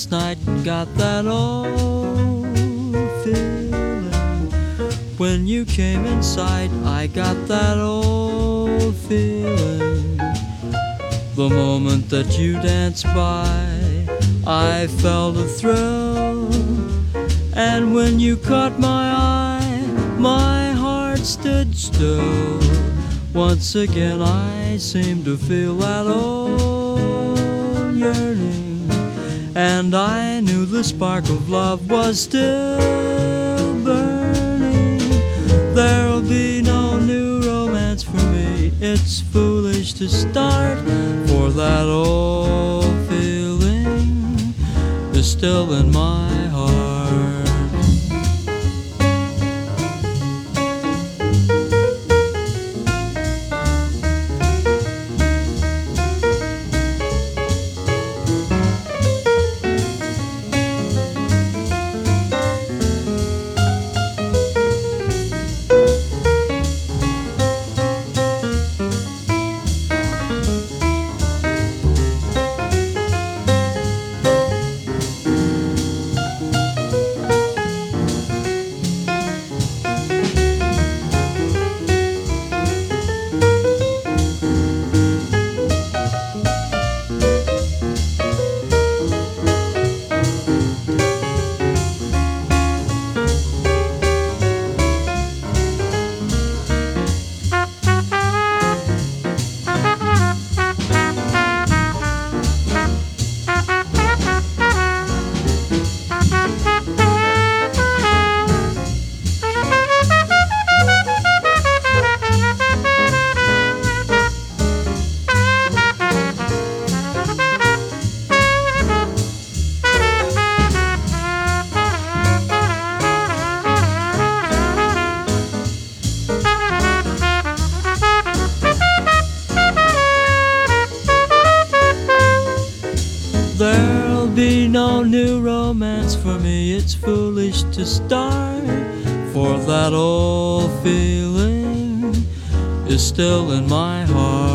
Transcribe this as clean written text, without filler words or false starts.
last night and got that old feeling. When you came inside, I got that old feeling. The moment that you danced by, I felt a thrill. And when you caught my eye, my heart stood still. Once again I seemed to feel that old yearning, and I knew the spark of love was still burning. There'll be no new romance for me, it's foolish to start, for that old feeling is still in my heart. There'll be no new romance for me, it's foolish to start, for that old feeling is still in my heart.